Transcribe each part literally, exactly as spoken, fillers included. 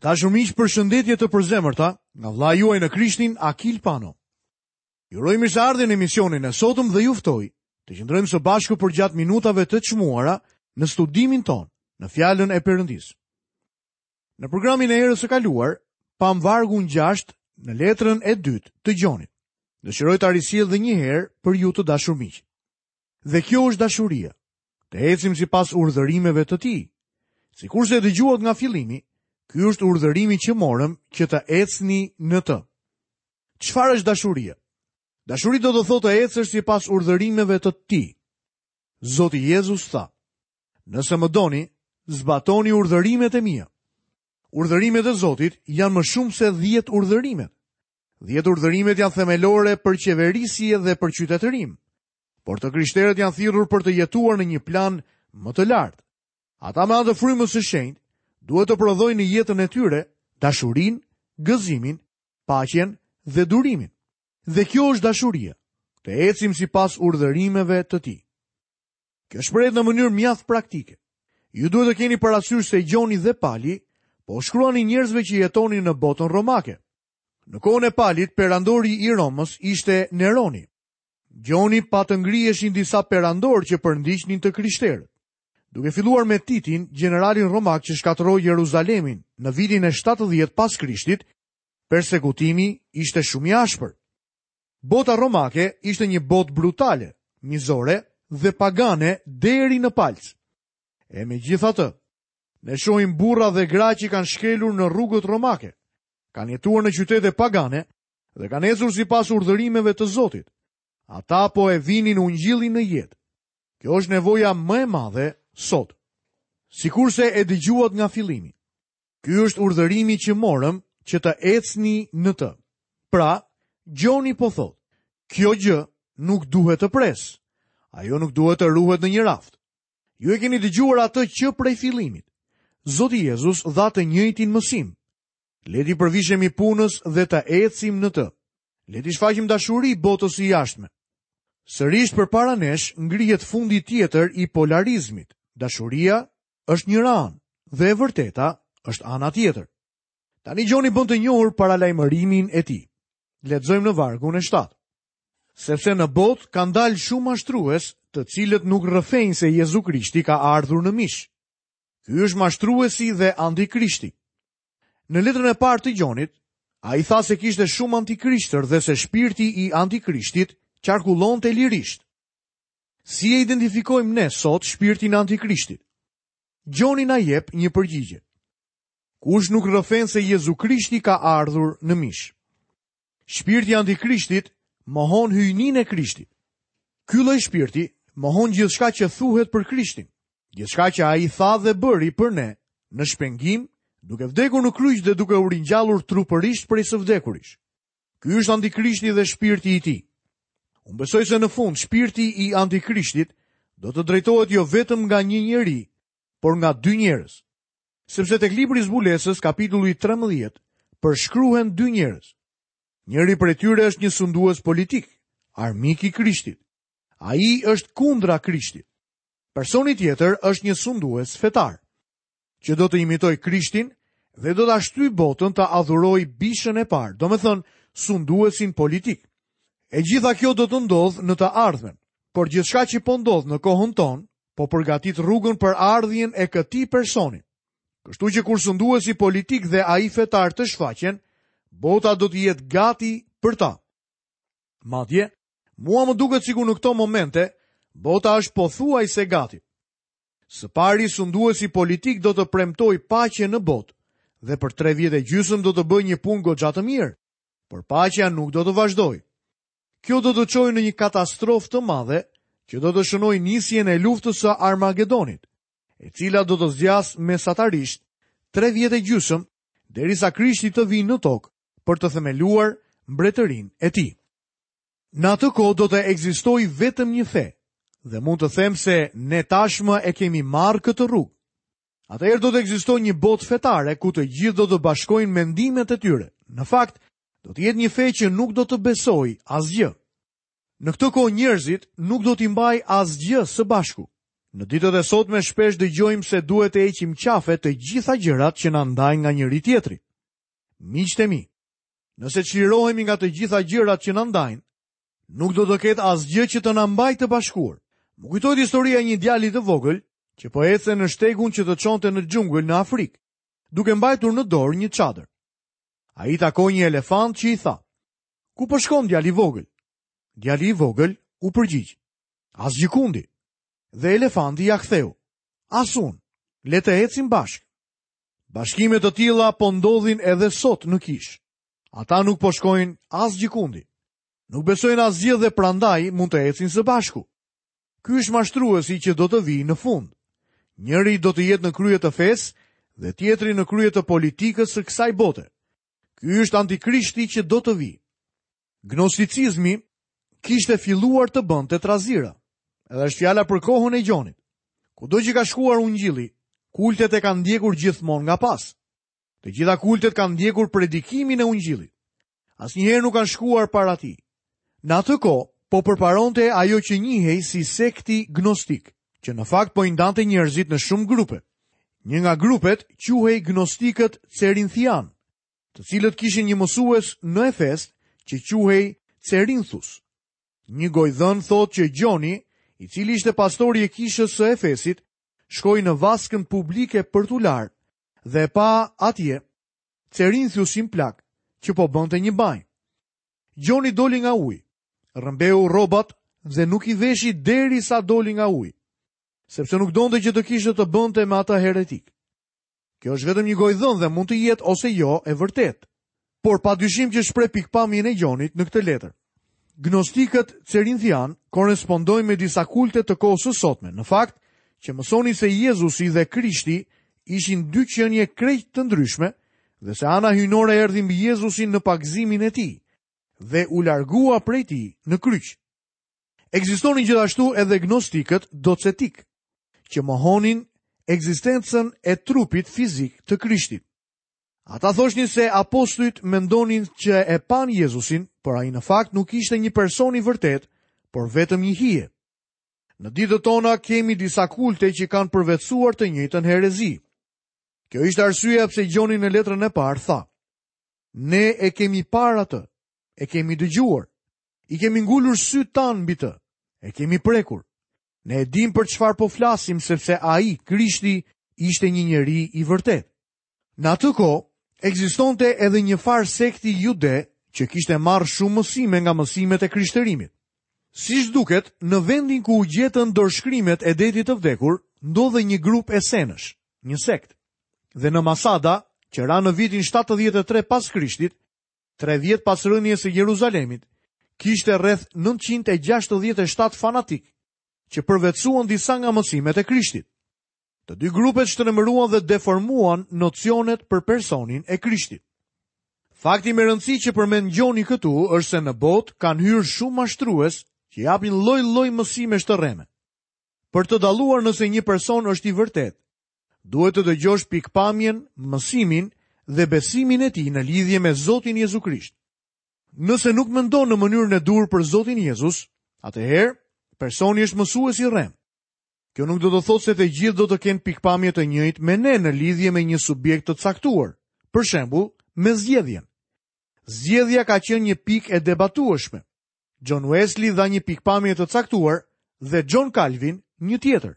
Dashur miq, përshëndetje të përzemërta nga vllai juaj në Krishtin, Akil Pano. Ju uroj mirëseardhjen në emisionin e sotëm dhe ju ftoj të qëndrojmë së bashku për gjatë minutave të çmuara në studimin ton në fjalën e Perëndisë. Në programin e herës së kaluar, pam vargun gjashtë në letrën e dytë të Gjonit. Dëshiroj ta risjell edhe një herë për ju të dashur miq. Dhe kjo është dashuria, të ecim sipas urdhërimeve të Tij. Sikurse e dëgjuat nga fillimi, ky është urdhërimi që morëm që të ecni në të. Çfarë është dashuria? Dashuria do të thotë të ecësh sipas urdhërimeve të Tij. Zoti Jezus tha: "Nëse më doni, zbatoni urdhërimet e mia." Urdhërimet e Zotit janë më shumë se dhjetë urdhërimet. Dhjetë urdhërimet janë themelore për qeverisje dhe për qytetërim, por të krishterët janë thirrur për të jetuar në një plan më të lartë. Ata me anë të frymës së shenjtë duhet të prodhojnë në jetën e tyre dashurinë, gëzimin, paqen dhe durimin. Dhe kjo është dashuria, të ecim sipas urdhërimeve të Tij. Kjo shprehet në mënyrë mjaft praktike. Ju duhet të keni parasysh se Gjoni dhe Pali po shkruani njerëzve që jetonin në botën romake. Në kohën e Palit, perandori i Romës ishte Neroni. Gjoni pa të ngriheshin disa perandor që përndiqnin të krishterët. Duke filluar me Titin, generalin romak që shkatërroi Jeruzalemin në vitin e shtatëdhjetë pas Krishtit, persekutimi ishte shumë i ashpër. Bota romake ishte një botë brutale, mizore dhe pagane deri në palc. E megjithatë, ne shohim burra dhe gra që kanë shkelur në rrugët romake, kanë jetuar në qytete pagane dhe kanë ecur sipas urdhërimeve të Zotit. Ata po e vinin ungjillin në jetë. Kjo është nevoja më e madhe sot. Sikurse e dëgjuat nga fillimi, ky është urdhërimi që morëm që të ecni në të. Pra, Gjoni po thotë, kjo gjë nuk duhet të pres. Ajo nuk duhet të ruhet në një raft. Ju e keni dëgjuar atë që prej fillimit. Zoti Jezus dha të njëjtin mësim. Le ti përvishemi punës dhe të ecim në të. Le ti shfaqim dashuri botës së jashtme. Sërish përpara nesh ngrihet fundi tjetër i polarizmit. Dashuria është një anë dhe e vërteta është ana tjetër. Tani Gjoni bën të njohur paralajmërimin e tij. Lexojmë në vargun e shtatë. Sepse në botë kanë dalë shumë mashtrues, të cilët nuk rrëfejnë se Jezu Krishti ka ardhur në mish. Ky është mashtruesi dhe antikrishti. Në letrën e parë të Gjonit, ai tha se kishte shumë antikrishtër dhe se shpirti i antikrishtit qarkullonte lirisht. Si e identifikojmë ne sot shpirtin e antikrishtit? Gjoni na jep një përgjigje. Kush nuk rrëfen se Jezu Krishti ka ardhur në mish? Shpirti i antikrishtit mohon hyjninë e Krishtit. Ky lloj shpirti mohon gjithçka që thuhet për Krishtin, gjithçka që ai tha dhe bëri për ne në shpengim, duke vdekur në kryq dhe duke u ringjallur trupërisht prej së vdekurish. Ky është antikrishti dhe shpirti i tij. Unë besoj se në fund shpirti i antikrishtit do të drejtohet jo vetëm nga një njeri, por nga dy njerëz. Sepse tek libri i Zbulesës, kapitulli trembëdhjetë, përshkruhen dy njerëz. Njëri prej tyre është një sundues politik, armik i Krishtit. Ai është kundra Krishtit. Personi tjetër është një sundues fetar, që do të imitoj Krishtin dhe do të ashtyj botën të adhuroj bishën e parë, do me thënë sunduesin politik. E gjitha kjo do të ndodhë në të ardhmen, por gjithçka që po ndodh në kohën tonë, po përgatit rrugën për ardhjen e këtij personi. Kështu që kur sunduesi politik dhe ai fetar të shfaqen, bota do të jetë gati për ta. Madje, mua më duket sikur në këto momente, bota është pothuajse gati. Së pari, sunduesi politik do të premtoj paqe në botë dhe për tre vjet e gjysmë do të bëjë një punë goxha të mirë, por paqja nuk do të vazhdojë. Kjo do të çojë në një katastrofë të madhe që do të shënojë nisjen e luftës së Armagedonit, e cila do të zgjas mesatarisht tre vjet e gjysmë derisa Krishti të vijë në tokë për të themeluar mbretërinë e tij. Në atë kohë do të ekzistojë vetëm një fe, dhe mund të them se ne tashmë e kemi marrë këtë rrugë. Atëherë do të ekzistojë një botë fetare ku të gjithë do të bashkojnë mendimet e tyre. Në fakt, do të jetë një fe që nuk do të besojë asgjë. Në këtë kohë njerëzit nuk do t'i mbajnë asgjë së bashku. Në ditët e sotme shpesh dëgjojmë se duhet të heqim qafe të gjitha gjërat që na ndajnë nga njëri tjetri. Miqtë e mi, nëse çlirohemi nga të gjitha gjërat që na ndajnë, nuk do të ketë asgjë që të na mbajë të bashkuar. Më kujtohet historia e një djali të vogël që po ecte në shtegun që të çonte në xhungël në Afrikë, duke mbajtur në dorë një çadër. Ai takoi një elefant që i tha: "Ku po shkon, djali i vogël?" Djali i vogël u përgjigj: "Asgjë kundi." Dhe elefanti ja ktheu: "As unë, le të ecim bashkë." Bashkime të tilla po ndodhin edhe sot në kish. Ata nuk po shkojnë asgjë kundi. Nuk besojnë asgjë dhe prandaj mund të ecin së bashku. Ky është mashtruesi që do të vijë në fund. Njëri do të jetë në krye të fesë dhe tjetri në krye të politikës së kësaj bote. Ky është antikrishti që do të vijë. Gnosticizmi kishte filluar të bënte trazira. Edhe është fjala për kohën e Gjonit. Kudo që ka shkuar Ungjilli, kultet e kanë ndjekur gjithmonë nga pas. Të gjitha kultet kanë ndjekur predikimin e Ungjillit. Asnjëherë nuk kanë shkuar para tij. Në atë kohë po përparonte ajo që njihej si sekti gnostik, që në fakt po i ndante njerëzit në shumë grupe. Një nga grupet quhej gnostikët Cerinthian, të cilët kishin një mësues në Efes që quhej Cerinthus. Një gojdhën thot që Gjoni, i cili ishte pastori i kishës së Efesit, shkoi në vaskën publike për t'u larë dhe pa atje Cerinthusin plak që po bënte një banjë. Gjoni doli nga ujë, rrëmbeu rrobat dhe nuk i veshi derisa doli nga ujë, sepse nuk donte që të kishte të bënte me ata heretik. Kjo është vetëm një gojdhën dhe mund të jetë ose jo e vërtet, por padyshim që shpreh pikpamjen e Gjonit në këtë letër. Gnostikët Cerinthian korespondojnë me disa kulte të kohës së sotme, në fakt që mësonin se Jezusi dhe Krishti ishin dy qenie krejt të ndryshme dhe se ana hyjnore erdhi mbi Jezusin në pagëzimin e tij dhe u largua prej tij në kryq. Ekzistonin gjithashtu edhe gnostikët docetik, që mohonin ekzistencën e trupit fizik të Krishtit. Ata thoshin se apostujt mendonin që e pan Jezusin, por ai në fakt nuk ishte një person i vërtet, por vetëm një hije. Në ditët tona kemi disa kulte që kanë përvetësuar të njëjtën herezi. Kjo ishte arsyeja pse Gjoni në letrën e parë tha: "Ne e kemi parë atë, e kemi dëgjuar, i kemi ngulur sytë tanë mbi të, e kemi prekur. Ne e dim për çfarë po flasim, sepse ai, Krishti, ishte një njeri i vërtet." Në atë kohë ekzistonte edhe një farë sekti jude që kishte marrë shumë mësime nga mësimet e krishtërimit. Siç duket, në vendin ku u gjetën dorëshkrimet e detit të vdekur, ndodhe një grup esenësh, një sekt. Dhe në Masada, që ra në vitin shtatëdhjetë e tre pas Krishtit, tre vjet pas rënies së Jeruzalemit, kishte rreth nëntëqind e gjashtëdhjetë e shtatë fanatik që përvetësuan disa nga mësimet e Krishtit. Të dy grupet shtremëruan dhe deformuan nocionet për personin e Krishtit. Fakti me rëndësi që përmend Gjoni këtu është se në botë kanë hyrë shumë mashtrues që japin lloj-lloj mësimesh të rreme. Për të dalluar nëse një person është i vërtet, duhet të dëgjosh pikpamjen, mësimin dhe besimin e tij në lidhje me Zotin Jezu Krisht. Nëse nuk mendon në mënyrën e dur për Zotin Jezus, atëherë personi është mësues i rrem. Kjo nuk do të thotë se të gjithë do të kenë pikpamje të njëjtë me ne në lidhje me një subjekt të caktuar, për shembull, me zgjedhjen. Zgjedhja ka qenë një pikë e debatueshme. John Wesley dha një pikpamje të caktuar dhe John Calvin një tjetër.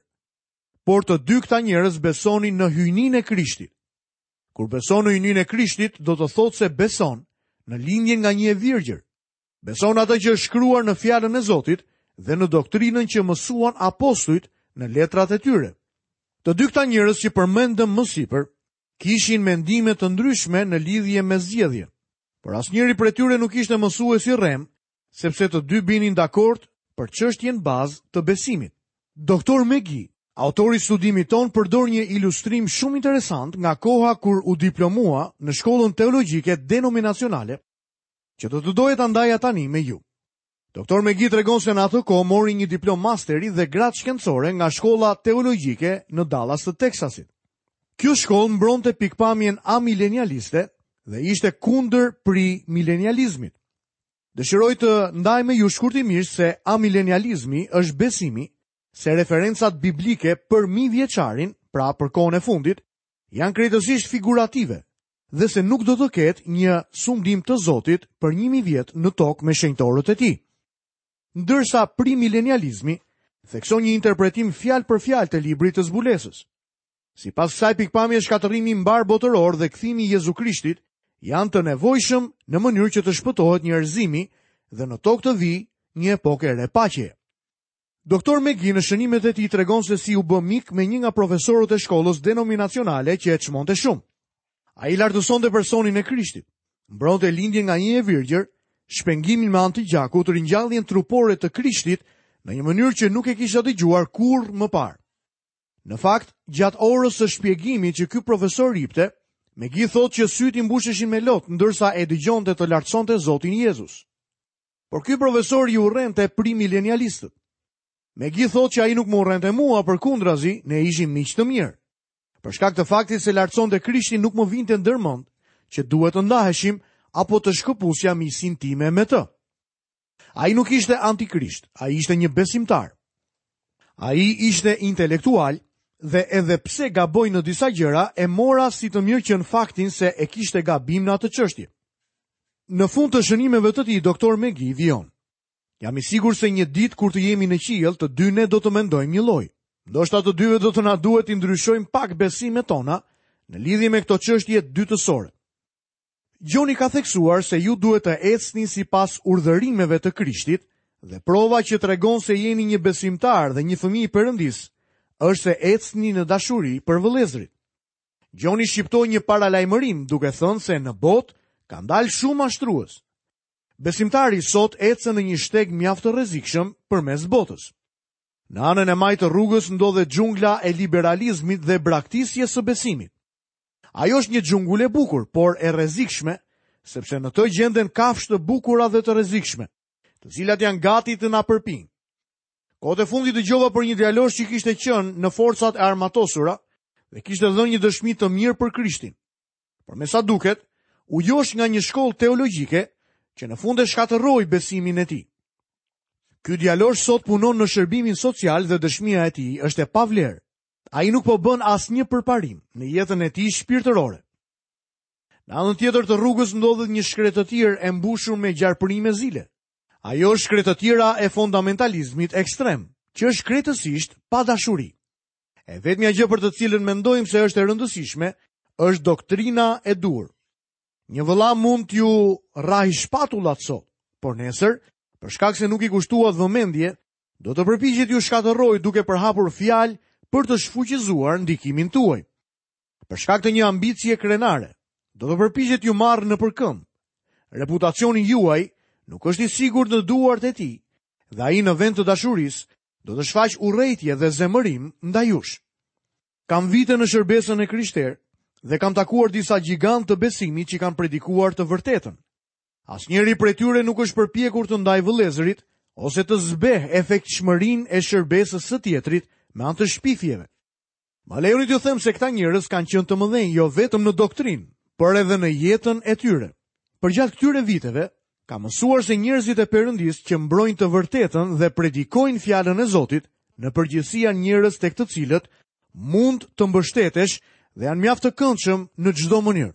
Por të dy këta njerëz besonin në hyjninë e Krishtit. Kur beson në hyjninë e Krishtit, do të thotë se beson në lindjen nga një e virgjër. Beson atë që është shkruar në fjalën e Zotit dhe në doktrinën që mësuan apostujt në letrat e tyre. Të dy këta njerëz që përmendëm më sipër kishin mendime të ndryshme në lidhje me zgjedhjen, por asnjëri prej tyre nuk ishte mësues i rrem, sepse të dy binin dakord për çështjen bazë të besimit. Doktor McGee, autori i studimit ton, përdor një ilustrim shumë interesant nga koha kur u diplomua në shkollën teologjike denominacionale, që do të doja ta ndaja tani me ju. Doktor McGee tregon se në atë kohë mori një diplom masteri dhe gradë shkencore nga shkolla teologjike në Dallas të Teksasit. Kjo shkollë mbronte pikpamjen amilenialiste dhe ishte kundër pri milenializmit. Dëshiroj të ndaj me ju shkurtimisht se amilenializmi është besimi se referencat biblike për mijëvjeçarin, pra për kohën e fundit, janë krejtësisht figurative, dhe se nuk do të ketë një sundim të Zotit për një mijë vjet në tokë me shenjtorët e tij. Ndërsa primilenializmi thekson një interpretim fjalë për fjalë të librit të zbulesës. Sipas kësaj pikpamje, shkatërrimi mbar botëror dhe kthimi i Jezu Krishtit janë të nevojshëm në mënyrë që të shpëtohet njerëzimi dhe në tokë të vijë një epokë e re paqeje. Doktor McGee në shënimet e tij tregon se si u bë mik me një nga profesorët e shkollës denominacionale që e çmonte shumë. Ai lartësonte personin e Krishtit, mbronte lindje nga një e virgjër, shpengimin me anë të gjakut, ringjalljen trupore të Krishtit në një mënyrë që nuk e kisha dëgjuar kurrë më parë. Në fakt, gjatë orës së shpjegimit që ky profesor ripte, McGee thotë që syt i mbusheshin me lot ndërsa e dëgjonte të lartësonte Zotin Jezus. Por ky profesor i urrente primilenialistët. McGee thotë që ai nuk më urrente mua, përkundrazi, ne ishim miq të mirë. Për shkak të faktit se lartësonte Krishtin, nuk më vinte ndërmend që duhet të ndaheshim apo të shkëpusja miqësinë time me të. Ai nuk ishte antikrisht, ai ishte një besimtar. Ai ishte intelektual dhe edhe pse gaboi në disa gjëra, e mora si të mirë që në faktin se e kishte gabim në atë çështje. Në fund të shënimeve të tij, doktor McGee vion. Jam i sigurt se një ditë kur të jemi në qiell, të dy ne do të mendojmë një lloj. Ndoshta të dyve do të na duhet të ndryshojmë pak besimet tona në lidhje me këto çështje dytësore. Gjoni ka theksuar se ju duhet të ecni sipas urdhërimeve të Krishtit, dhe prova që tregon se jeni një besimtar dhe një fëmijë i Perëndis është se ecni në dashuri për vëllezërit. Gjoni shqiptoi një paralajmërim duke thënë se në botë ka ndalë shumë mashtrues. Besimtari sot ecën në një shteg mjaft të rrezikshëm përmes botës. Në anën e majtë të rrugës ndodhet xhungla e liberalizmit dhe braktisjes së besimit. Ajo është një xhungull e bukur, por e rrezikshme, sepse në të gjenden kafshë të bukura dhe të rrezikshme, të cilat janë gati të na përpinë. Kohët e fundit dëgjova për një djalosh që kishte qenë në forcat e armatosura dhe kishte dhënë një dëshmi të mirë për Krishtin. Por me sa duket, u josh nga një shkollë teologjike që në fund e shkatërroi besimin e tij. Ky djalosh sot punon në shërbimin social dhe dëshmia e tij është e pavlerë. Ai nuk po bën asnjë përparim në jetën e tij shpirtërore. Në anën tjetër të rrugës ndodhet një shkretëtir e mbushur me gjarpërime zile. Ajo është shkretëtira e fundamentalizmit ekstrem, që është krejtësisht pa dashuri. E vetmja gjë për të cilën mendojmë se është e rëndësishme është doktrina e dur. Një vëlla mund t'ju rrahi shpatullat sot, por nesër, për shkak se nuk i kushtuat vëmendje, do të përpiqet ju shkatërrojë duke përhapur fjalë për të shfuqizuar ndikimin tuaj. Për shkak të një ambicie krenare, do të përpiqet ju marrë në përkëmb. Reputacioni juaj nuk është i sigurt në duart e tij, dhe ai në vend të dashurisë do të shfaq urrëtie dhe zemërim ndaj jush. Kam vite në shërbesën e krishterë dhe kam takuar disa gjigant të besimit që kanë predikuar të vërtetën. Asnjëri prej tyre nuk është përpjekur të ndaj vëllezërit ose të zbeh efektshmërinë e shërbesës së tjetrit me anë të shpifjeve. Ma lejoni t'ju them se këta njerëz kanë qenë të mëdhenj jo vetëm në doktrinë, por edhe në jetën e tyre. Përgjatë këtyre viteve, ka mësuar se njerëzit e Perëndis që mbrojnë të vërtetën dhe predikojnë fjalën e Zotit, në përgjithësi janë njerëz tek të cilët mund të mbështetesh dhe janë mjaft të këndshëm në çdo mënyrë.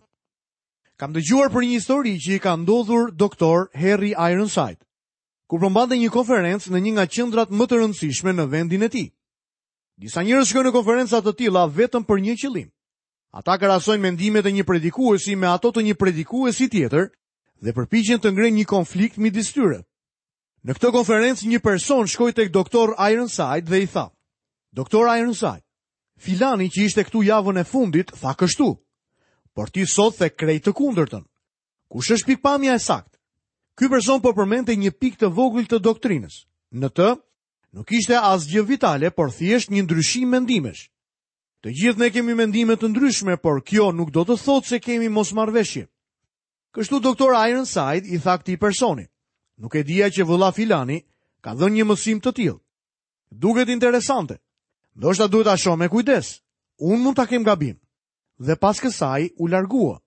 Kam dëgjuar për një histori që i ka ndodhur doktor Harry Ironside, kur përmbante një konferencë në një nga qendrat më të rëndësishme në vendin e tij. Disa njerëz shkojnë në konferenca të tilla vetëm për një qëllim. Ata krahasojnë mendimet e një predikuesi me ato të një predikuesi tjetër dhe përpiqen të ngrenë një konflikt midis tyre. Në këtë konferencë një person shkoi tek doktor Ironside dhe i tha: "Doktor Ironside, filani që ishte këtu javën e fundit tha kështu, por ti sot the krejt të kundërtën. Kush është pikpamja e saktë?" Ky person po përmendte një pikë të vogël të doktrinës. Në të nuk ishte asgjë vitale, por thjesht një ndryshim mendimesh. Të gjithë ne kemi mendime të ndryshme, por kjo nuk do të thotë se kemi mosmarrveshje. Kështu doktor Ironside i tha këtij personi: "Nuk e dija që vëlla filani ka dhënë një mësim të tillë. Duket interesante. Ndoshta duhet ta shoh me kujdes. Unë mund ta kem gabim." Dhe pas kësaj u largua.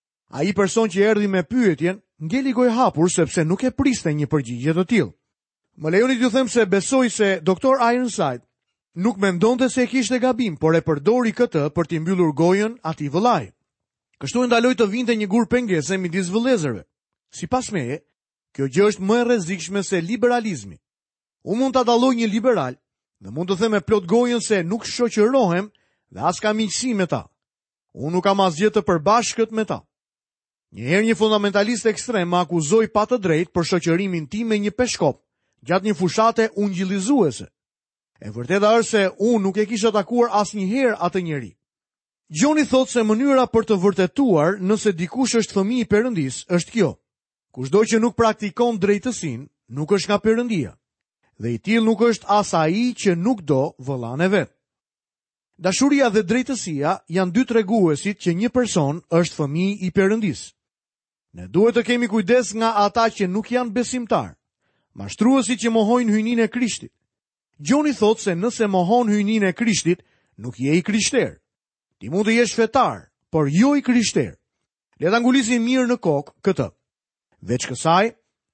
Ai person që erdhi me pyetjen ngeli gojë hapur sepse nuk e priste një përgjigje të tillë. Më lejoni t'ju them se besoj se doktor Ironside nuk mendonte se e kishte gabim, por e përdori këtë për t'i mbyllur gojën atij vëllai. Kështu e ndaloi të vinte një gur pengese midis vëllezërve. Sipas meje, kjo gjë është më e rrezikshme se liberalizmi. Unë mund ta dalloj një liberal dhe mund të them me plot gojën se nuk shoqërohem dhe as kam miqësi me ta. Unë nuk kam asgjë të përbashkët me ta. Njëherë një fundamentalist ekstrem më akuzoi pa të drejtë për shoqërimin tim me një peshkop gjatë një fushate ungjillizuese. E vërteta është se unë nuk e kisha takuar asnjëherë atë njeri. Gjoni thot se mënyra për të vërtetuar nëse dikush është fëmijë i Perëndis është kjo: kushdo që nuk praktikon drejtësinë, nuk është nga Perëndia, dhe i tillë nuk është as ai që nuk do vëllain e vet. Dashuria dhe drejtësia janë dy treguesit që një person është fëmijë i Perëndis. Ne duhet të kemi kujdes nga ata që nuk janë besimtar, mashtruesit që mohojnë hyjninë e Krishtit. Gjoni thot se nëse mohon hyjninë e Krishtit, nuk je i krishter. Ti mund të jesh fetar, por jo i krishter. Le ta ngulisim mirë në kokë këtë. Veç kësaj,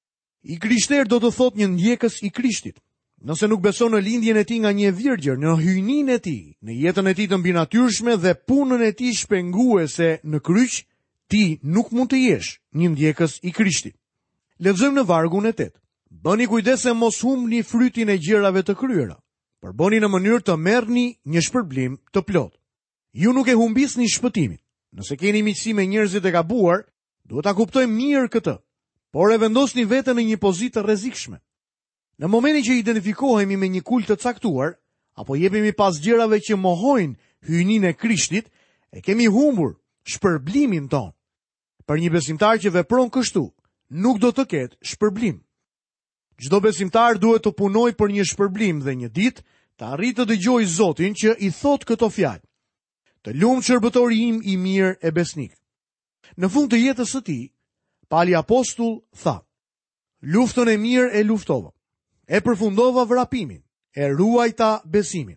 i krishter do të thot një ndjekës i Krishtit. Nëse nuk beson në lindjen e tij nga një virgjër, në hyjninë e tij, në jetën e tij të mbinatyrshme dhe punën e tij shpenguese në kryq, ti nuk mund të jesh një ndjekës i Krishtit. Lexojmë në vargun e tetë. Bëni kujdes se mos humbni frytin e gjërave të kryera, por bëni në mënyrë të merrni një shpërblim të plotë. Ju nuk e humbisni shpëtimin. Nëse keni miqësi me njerëzit e gabuar, duhet ta kuptojmë mirë këtë, por e vendosni veten në një pozitë të rrezikshme. Në momentin që identifikohemi me një kult të caktuar, apo jepemi pas gjërave që mohojnë hyjninë e Krishtit, e kemi humbur shpërblimin ton. Për një besimtar që vepron kështu, nuk do të ketë shpërblim. Çdo besimtar duhet të punojë për një shpërblim dhe një ditë të arrijë të dëgjojë Zotin që i thot këto fjalë: Të lumt shërbëtori im i mirë e besnik. Në fund të jetës së tij, Pali apostull tha: Luftën e mirë e luftova, e përfundova vrapimin, e ruajta besimin.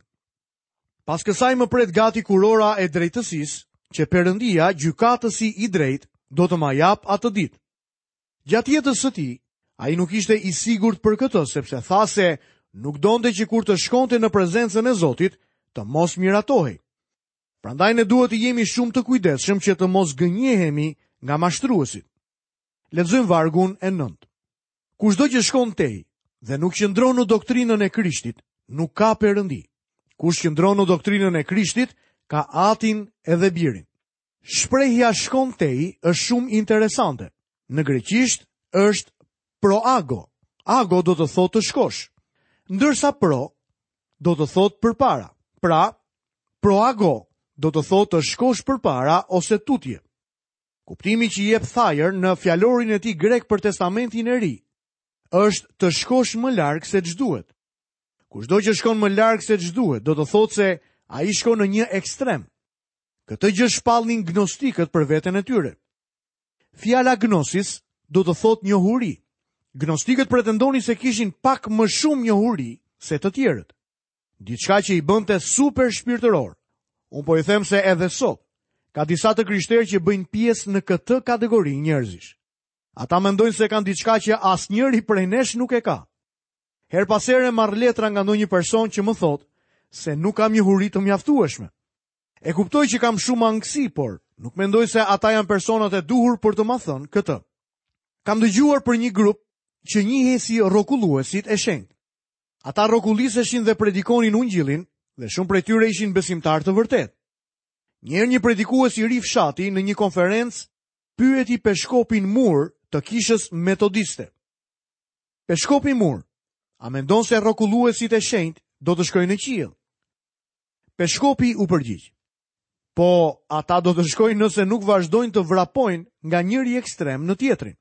Pas kësaj më pret gati kurora e drejtësisë, që Perëndia, gjykatësi i drejtë, do të ma jap atë ditë. Gjatë jetës së tij, ai nuk ishte i sigurt për këtë, sepse tha se nuk donte që kur të shkonte në prezencën e Zotit, të mos miratohej. Prandaj ne duhet të jemi shumë të kujdesshëm që të mos gënjehemi nga mashtruesit. Lexojmë vargun e nëntë. Kushdo që shkon tej dhe nuk qëndron në doktrinën e Krishtit, nuk ka Perëndi. Kush qëndron në doktrinën e Krishtit, ka Atin edhe Birin. Shprehja shkon tej është shumë interesante. Në greqisht është proago. Ago do të thotë të shkosh, ndërsa pro do të thotë përpara. Pra, proago do të thotë të shkosh përpara ose tutje. Kuptimi që jep Thayer në fjalorin e tij grek për Testamentin e Ri është të shkosh më larg se ç'duhet. Kushdo që shkon më larg se ç'duhet, do të thotë se ai shkon në një ekstrem. Këtë gjë shpallnin gnostikët për veten e tyre. Fjala gnosis do të thotë njohuri. Gnostikët pretendonin se kishin pak më shumë njohuri se të tjerët. Diçka që i bënte super shpirtëror. Unë po i them se edhe sot ka disa të krishterë që bëjnë pjesë në këtë kategori njerëzish. Ata mendojnë se kanë diçka që asnjëri prej nesh nuk e ka. Her pas here marr letra nga ndonjë person që më thotë se nuk kam njohuri të mjaftueshme. E kuptoj që kam shumë angësi, por nuk mendoj se ata janë personat e duhur për të ma thënë këtë. Kam dëgjuar për një grup që njihej si rrokulluesit e shenjtë. Ata rrokulliseshin dhe predikonin ungjillin dhe shumë prej tyre ishin besimtar të vërtetë. Njëherë një predikues i ri fshati në një konferencë pyeti peshkopin Mur të kishës metodiste. Peshkopi Mur, a mendon se rrokulluesit e shenjtë do të shkojnë në qiell? Peshkopi u përgjigj: Po, ata do të shkojnë nëse nuk vazhdojnë të vrapojnë nga njëri ekstrem në tjetrin.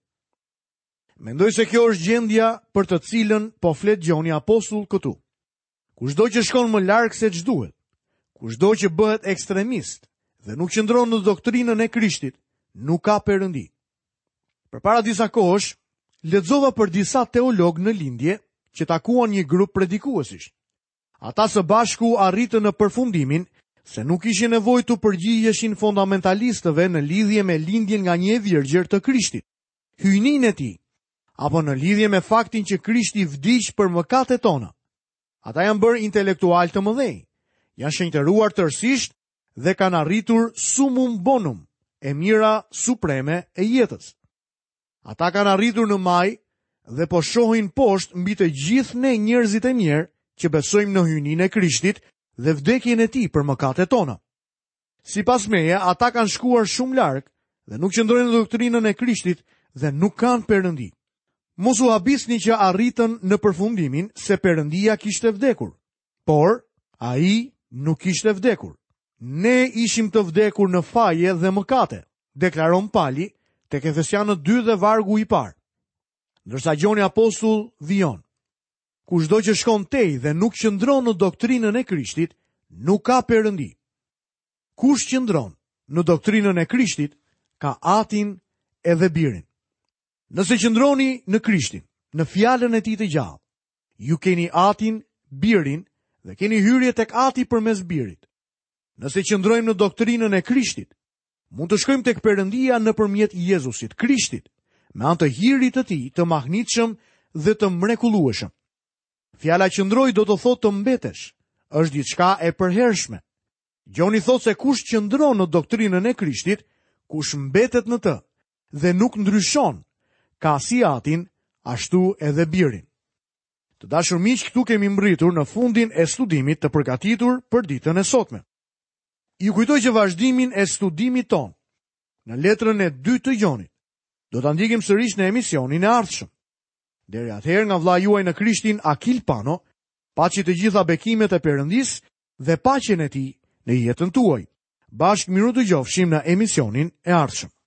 Mendoj se kjo është gjendja për të cilën po flet Gjoni apostull këtu. Kushdo që shkon më larg se ç'duhet, kushdo që bëhet ekstremist dhe nuk qëndron në doktrinën e Krishtit, nuk ka Perëndi. Përpara disa kohësh, lexova për disa teolog në lindje që takuan një grup predikuesish. Ata së bashku arritën në përfundimin se nuk ishin nevojë të përgjigjeshin fundamentalistëve në lidhje me lindjen nga një virgjër të Krishtit, hyjninë e tij, apo në lidhje me faktin që Krishti vdiq për mëkatet tona. Ata janë bërë intelektual të mëdhej, janë shenjtëruar tërësisht dhe kanë arritur sumum bonum, e mira supreme e jetës. Ata kanë arritur në maj dhe po shohin poshtë mbi të gjithë ne njerëzit e mirë që besojmë në hyjninë e Krishtit dhe vdekjen e tij për mëkatet tona. Sipas meje, ata kanë shkuar shumë larg dhe nuk qëndrojnë në doktrinën e Krishtit dhe nuk kanë Perëndi. Mos u habisni që arritën në përfundimin se Perëndia kishte vdekur, por ai nuk kishte vdekur. Ne ishim të vdekur në faje dhe mëkate, deklaron Pali tek Efesianët dy dhe vargu i parë. Ndërsa Gjoni Apostull vijon: kushdo që shkon tej dhe nuk qëndron në doktrinën e Krishtit, nuk ka Perëndi. Kush qëndron në doktrinën e Krishtit, ka Atin edhe Birin. Nëse qëndroni në Krishtin, në fjalën e tij të gjallë, ju keni Atin, Birin dhe keni hyrje tek Ati përmes Birit. Nëse qëndrojmë në doktrinën e Krishtit, mund të shkojmë tek Perëndia nëpërmjet Jezusit Krishtit, me anë të hirit të tij të mahnitshëm dhe të mrekullueshëm. Fjala qëndroj do të thotë të mbetesh, është diçka e përhershme. Gjoni thotë se kush qëndron në doktrinën e Krishtit, kush mbetet në të dhe nuk ndryshon, ka si Atin, ashtu edhe Birin. Të dashur miq, këtu kemi mbërritur në fundin e studimit të përgatitur për ditën e sotme. Ju kujtoj që vazhdimin e studimit ton në letrën e dytë të Gjonit do ta ndjekim sërish në emisionin e ardhshëm. Deri atëherë, nga vlla juaj në Krishtin Akil Pano, paçi të gjitha bekimet e Perëndis dhe paqen e tij në jetën tuaj. Bashkë miru të gjofshim në emisionin e ardhshëm.